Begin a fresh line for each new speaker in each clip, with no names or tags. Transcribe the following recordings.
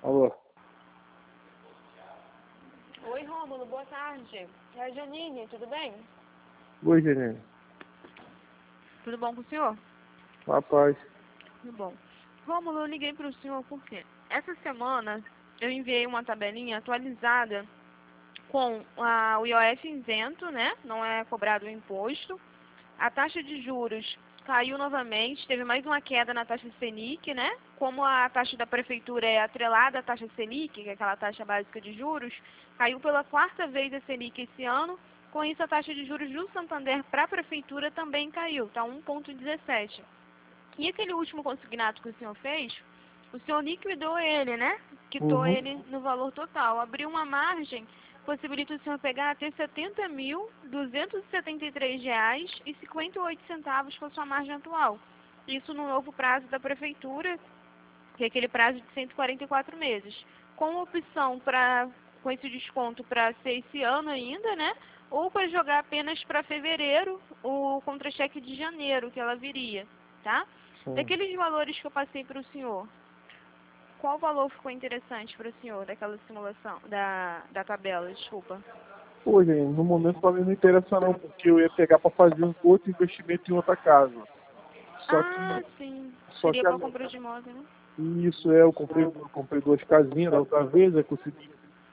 Alô?
Oi, Rômulo, boa tarde. É a Janine, tudo bem?
Oi, Janine.
Tudo bom com o senhor?
Rapaz.
Tudo bom. Rômulo, eu liguei para o senhor porque essa semana eu enviei uma tabelinha atualizada com o IOF isento, né? Não é cobrado o imposto. A taxa de juros caiu novamente, teve mais uma queda na taxa Selic, né? Como a taxa da prefeitura é atrelada à taxa Selic, que é aquela taxa básica de juros, caiu pela quarta vez a Selic esse ano. Com isso, a taxa de juros do Santander para a prefeitura também caiu, está 1,17. E aquele último consignado que o senhor fez, o senhor liquidou ele, né? Quitou
Uhum.
ele no valor total. Abriu uma margem, possibilita o senhor pegar até R$ 70.273,58 com a sua margem atual. Isso no novo prazo da prefeitura, que é aquele prazo de 144 meses. Com opção com esse desconto para ser esse ano ainda, né? Ou para jogar apenas para fevereiro o contra-cheque de janeiro, que ela viria, tá?
Sim.
Daqueles valores que eu passei para o senhor, qual valor ficou interessante para o senhor daquela simulação, da tabela, desculpa?
Pô, Janine, no momento pra mim não interessa não, porque eu ia pegar pra fazer um outro investimento em outra casa. Só
Ah,
que,
sim.
só
Seria
que
para comprar de imóvel, né?
isso é, eu comprei duas casinhas da outra vez, aí consegui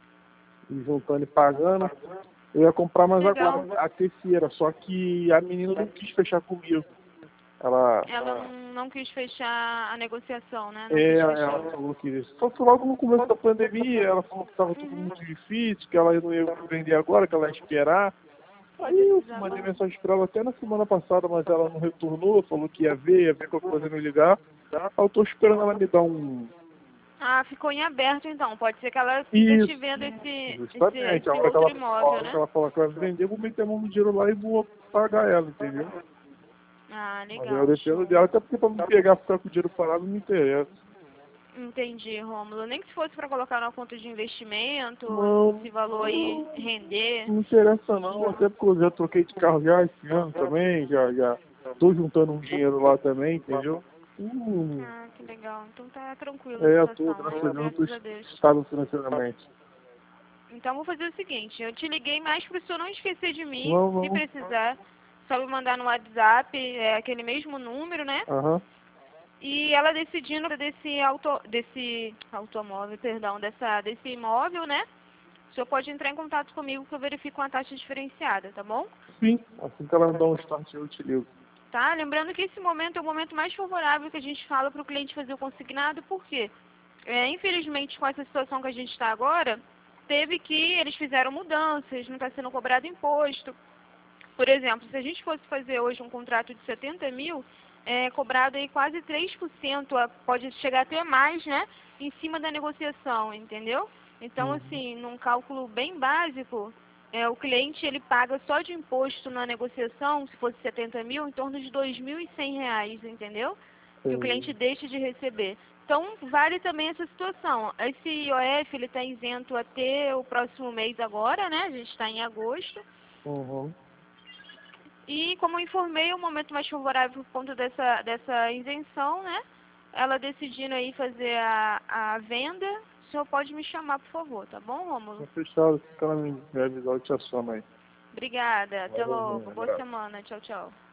ir juntando e pagando. Eu ia comprar mais agora
Legal.
a terceira, só que a menina não quis fechar comigo. Ela,
Ela não quis fechar a negociação, né? Não quis fechar.
ela falou que só que logo no começo da pandemia, ela falou que estava tudo muito difícil, que ela não ia vender agora, que ela ia esperar.
Ia
Aí eu
precisar.
mandei mensagem pra ela até na semana passada, mas ela não retornou, falou que ia ver qualquer coisa me ligar. Aí eu tô esperando ela me dar um.
Ah, ficou em aberto então. Pode ser que ela ainda
Isso,
estiver esse, esse,
justamente. A
esse
hora que
outro
ela,
imóvel, né?
falar que vai vender, eu vou meter a mão no dinheiro lá e vou pagar ela, entendeu?
Ah,
Mas aí eu
legal,
dependo
show.
dela, até porque pra me pegar, ficar com o dinheiro parado, não me interessa.
Entendi, Rômulo. Nem que se fosse para colocar numa conta de investimento,
Não,
esse valor aí render.
não me interessa não, até porque eu já troquei de carro já esse ano também, já tô juntando um dinheiro lá também, entendeu?
Ah, que legal. Então tá tranquila a
É, tô,
situação,
graças
né?
a Deus, eu tô
Graças a Deus.
estável financeiramente.
Então vou fazer o seguinte, eu te liguei mais para o senhor não esquecer de mim,
Não,
se
não.
precisar, só me mandar no WhatsApp, aquele mesmo número, né?
Aham.
E ela decidindo desse automóvel, perdão, desse imóvel, né? O senhor pode entrar em contato comigo que eu verifico uma taxa diferenciada, tá bom?
Sim, assim que ela me dá um start eu te ligo.
Tá? Lembrando que esse momento é o momento mais favorável que a gente fala para o cliente fazer o consignado, por quê? Infelizmente, com essa situação que a gente está agora, eles fizeram mudanças, não está sendo cobrado imposto. Por exemplo, se a gente fosse fazer hoje um contrato de 70 mil, é cobrado aí quase 3%, pode chegar até mais, né? Em cima da negociação, entendeu? Então,
Uhum.
assim, num cálculo bem básico, o cliente ele paga só de imposto na negociação, se fosse 70 mil, em torno de R$ 2.100, entendeu? Que o
Entendi.
cliente deixa de receber. Então, vale também essa situação. Esse IOF, ele está isento até o próximo mês agora, né? A gente está em agosto.
Uhum.
E como eu informei, o momento mais favorável por conta dessa isenção, né? Ela decidindo aí fazer a venda, o senhor pode me chamar, por favor, tá bom,
Tá
Rômulo?
fechado, assim que ela me avisar, eu te assomo aí.
Obrigada, até
Valeu,
logo.
um
Boa
abraço.
semana, tchau, tchau.